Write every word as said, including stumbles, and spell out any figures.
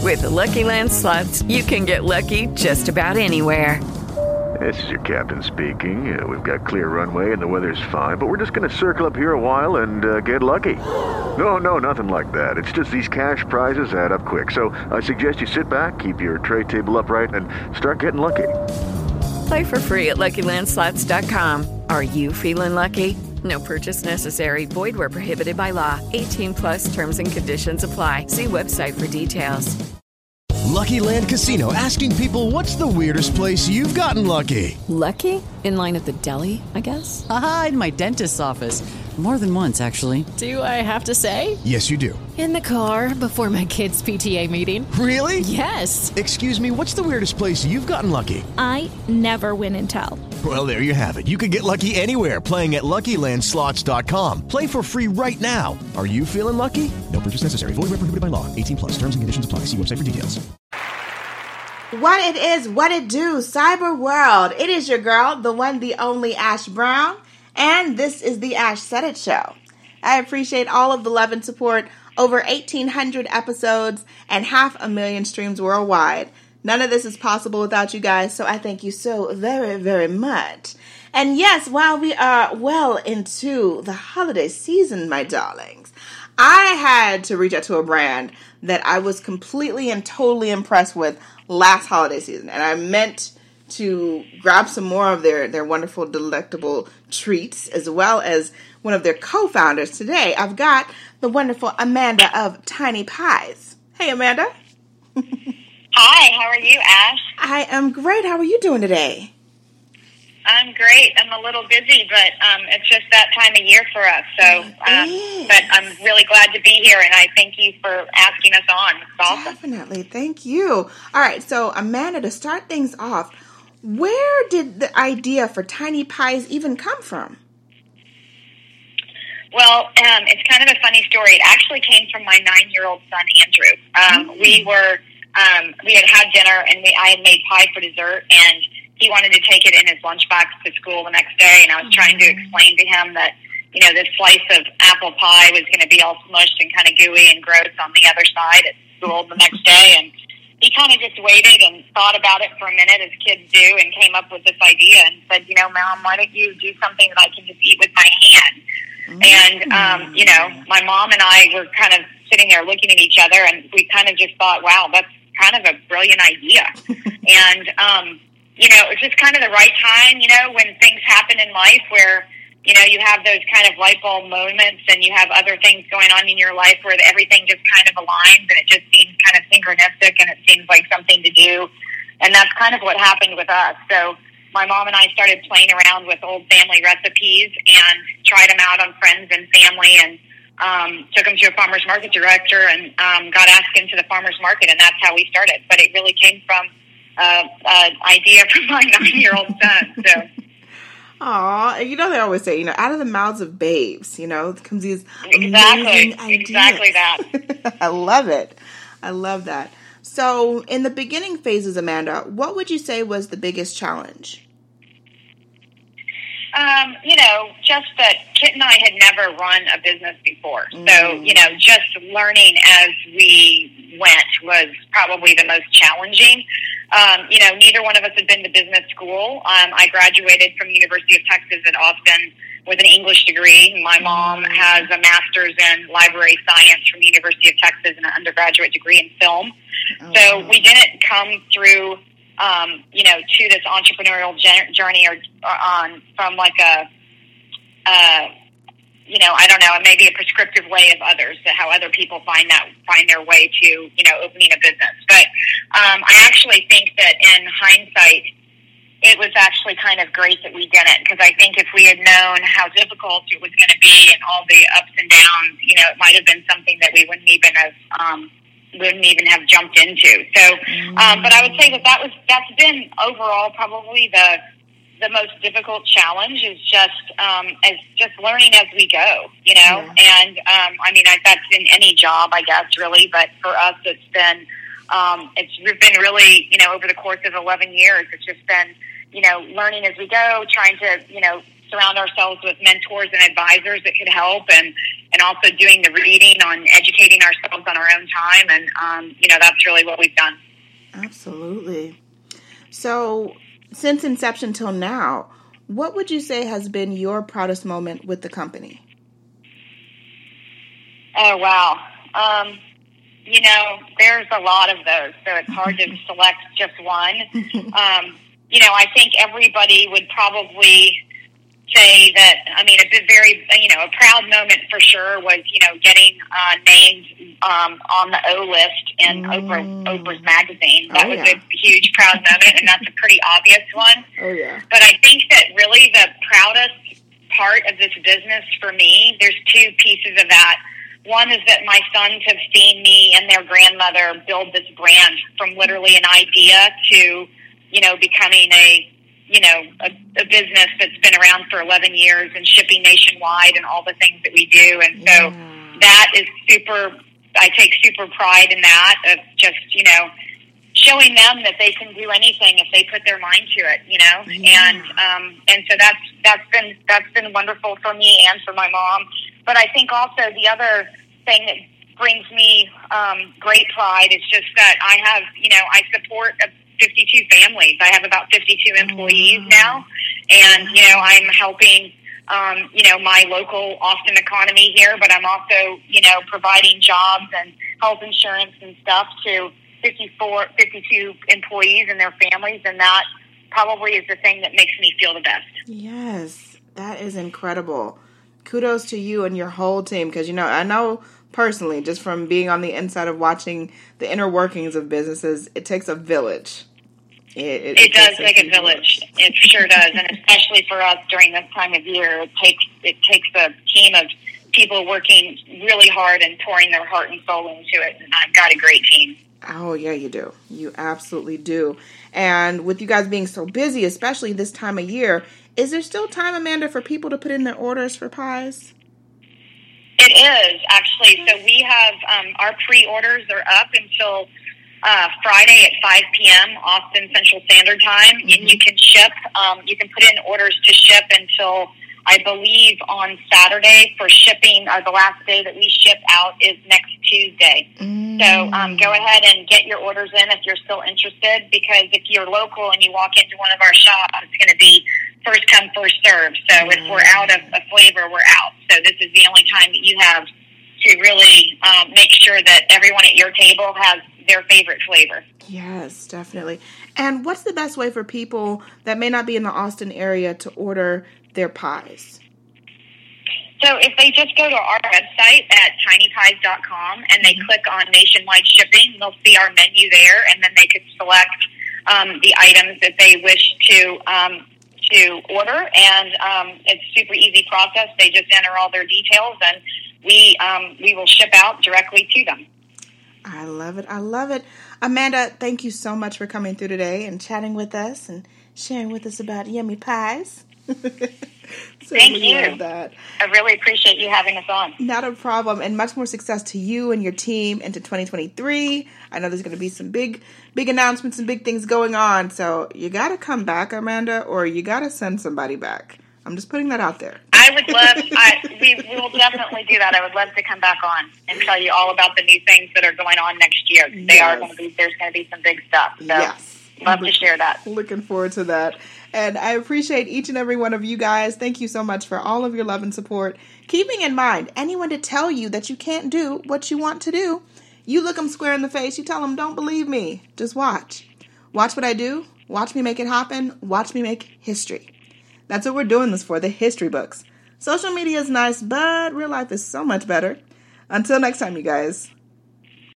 With the Lucky Land Slots, you can get lucky just about anywhere. This is your captain speaking. Uh, we've got clear runway and the weather's fine, but we're just going to circle up here a while and uh, get lucky. No, no, nothing like that. It's just these cash prizes add up quick. So I suggest you sit back, keep your tray table upright, and start getting lucky. Play for free at Lucky Land Slots dot com. Are you feeling lucky? No purchase necessary. Void where prohibited by law. eighteen plus terms and conditions apply. See website for details. Lucky Land Casino, asking people, what's the weirdest place you've gotten lucky? Lucky? In line at the deli, I guess? Aha, in my dentist's office. More than once, actually. Do I have to say? Yes, you do. In the car before my kids' P T A meeting. Really? Yes. Excuse me, what's the weirdest place you've gotten lucky? I never win and tell. Well, there you have it. You can get lucky anywhere, playing at Lucky Land Slots dot com. Play for free right now. Are you feeling lucky? No purchase necessary. Void where prohibited by law. eighteen plus. Terms and conditions apply. See website for details. What it is, what it do, Cyber World. It is your girl, the one, the only Ash Brown, and this is the Ash Said It Show. I appreciate all of the love and support. Over eighteen hundred episodes and half a million streams worldwide. None of this is possible without you guys, so I thank you so very, very much. And yes, while we are well into the holiday season, my darlings, I had to reach out to a brand that I was completely and totally impressed with last holiday season. And I meant to grab some more of their, their wonderful, delectable treats, as well as one of their co-founders today. I've got the wonderful Amanda of Tiny Pies. Hey, Amanda. Hi, how are you, Ash? I am great. How are you doing today? I'm great. I'm a little busy, but um, it's just that time of year for us. So, um, but I'm really glad to be here, and I thank you for asking us on. It's awesome. Definitely. Thank you. All right. So, Amanda, to start things off, where did the idea for Tiny Pies even come from? Well, um, it's kind of a funny story. It actually came from my nine-year-old son, Andrew. Um, mm-hmm. We were, um, we had had dinner, and we, I had made pie for dessert, and he wanted to take it in his lunchbox to school the next day, and I was mm-hmm. trying to explain to him that, you know, this slice of apple pie was going to be all smushed and kind of gooey and gross on the other side at school the next day, and he kind of just waited and thought about it for a minute, as kids do, and came up with this idea and said, you know, Mom, why don't you do something that I can just eat with my hand? Mm-hmm. And, um, you know, my mom and I were kind of sitting there looking at each other, and we kind of just thought, wow, that's kind of a brilliant idea. and, um, you know, it's just kind of the right time, you know, when things happen in life where, you know, you have those kind of light bulb moments and you have other things going on in your life where everything just kind of aligns and it just seems kind of synchronistic and it seems like something to do. And that's kind of what happened with us. So my mom and I started playing around with old family recipes and tried them out on friends and family, and um, took them to a farmer's market director and um, got asked into the farmer's market, and that's how we started. But it really came from uh, an idea from my nine-year-old son. So. Aw, you know they always say, you know, out of the mouths of babes, you know, comes these exactly, amazing ideas. Exactly that. I love it. I love that. So, in the beginning phases, Amanda, what would you say was the biggest challenge? Um, you know, just that Kit and I had never run a business before. Mm. So, you know, just learning as we went was probably the most challenging. Um, you know, neither one of us had been to business school. Um, I graduated from University of Texas at Austin with an English degree. My mom has a master's in library science from the University of Texas and an undergraduate degree in film. Oh. So we didn't come through, um, you know, to this entrepreneurial journey or, or on from like a, uh, you know, I don't know, maybe a prescriptive way of others, how other people find that find their way to, you know, opening a business. But um, I actually think that in hindsight, it was actually kind of great that we didn't, because I think if we had known how difficult it was going to be and all the ups and downs, you know, it might have been something that we wouldn't even have um, wouldn't even have jumped into. So, um, but I would say that that was that's been overall probably the the most difficult challenge is just um, as just learning as we go, you know. Yeah. And um, I mean, I, that's in any job, I guess, really. But for us, it's been um, it's been really, you know, over the course of eleven years, it's just been, you know, learning as we go, trying to, you know, surround ourselves with mentors and advisors that could help, and, and also doing the reading on educating ourselves on our own time. And, um, you know, that's really what we've done. Absolutely. So since inception till now, what would you say has been your proudest moment with the company? Oh, wow. Um, you know, there's a lot of those, so it's hard to select just one. Um, you know, I think everybody would probably say that, I mean, a very, you know, a proud moment for sure was, you know, getting uh, named um, on the O list in mm. Oprah, Oprah's magazine. That oh, was yeah. a huge proud moment, and that's a pretty obvious one. Oh, yeah. But I think that really the proudest part of this business for me, there's two pieces of that. One is that my sons have seen me and their grandmother build this brand from literally an idea to, you know, becoming a, you know, a, a business that's been around for eleven years and shipping nationwide and all the things that we do. And so yeah. that is super, I take super pride in that, of just, you know, showing them that they can do anything if they put their mind to it, you know. Yeah. And um, and so that's that's been that's been wonderful for me and for my mom. But I think also the other thing that brings me um, great pride is just that I have, you know, I support a fifty-two families. I have about fifty-two employees now, and you know, I'm helping, um, you know, my local Austin economy here. But I'm also, you know, providing jobs and health insurance and stuff to fifty-four, fifty-two employees and their families, and that probably is the thing that makes me feel the best. Yes, that is incredible. Kudos to you and your whole team, because, you know, I know personally, just from being on the inside of watching the inner workings of businesses, it takes a village. It, it, it does take a village. It sure does, and especially for us during this time of year, it takes it takes a team of people working really hard and pouring their heart and soul into it. And I've got a great team. Oh, yeah, you do. You absolutely do. And with you guys being so busy, especially this time of year, is there still time, Amanda, for people to put in their orders for pies? It is, actually. So we have um, our pre-orders are up until uh, Friday at five p.m. Austin Central Standard Time. Mm-hmm. And you can ship, um, you can put in orders to ship until, I believe, on Saturday for shipping. Uh, the last day that we ship out is next Tuesday. Mm. So um, go ahead and get your orders in if you're still interested, because if you're local and you walk into one of our shops, it's going to be first come, first serve. So mm. if we're out of a flavor, we're out. So this is the only time that you have to really um, make sure that everyone at your table has their favorite flavor. Yes, definitely. And what's the best way for people that may not be in the Austin area to order their pies? So if they just go to our website at tiny pies dot com and they mm-hmm. click on nationwide shipping, they'll see our menu there, and then they could select um, the items that they wish to um, to order. And um, it's a super easy process. They just enter all their details, and we um, we will ship out directly to them. I love it. I love it. Amanda, thank you so much for coming through today and chatting with us and sharing with us about yummy pies. Thank you. Love that. I really appreciate you having us on. Not a problem, and much more success to you and your team into twenty twenty-three. I know there's going to be some big, big announcements and big things going on, so you got to come back, Amanda, or you got to send somebody back. I'm just putting that out there. I would love, I, we, we will definitely do that. I would love to come back on and tell you all about the new things that are going on next year. They yes. are going to be, there's going to be some big stuff. So yes. Love to share that. Looking forward to that. And I appreciate each and every one of you guys. Thank you so much for all of your love and support. Keeping in mind, anyone to tell you that you can't do what you want to do, you look them square in the face. You tell them, don't believe me. Just watch. Watch what I do. Watch me make it happen. Watch me make history. That's what we're doing this for, the history books. Social media is nice, but real life is so much better. Until next time, you guys.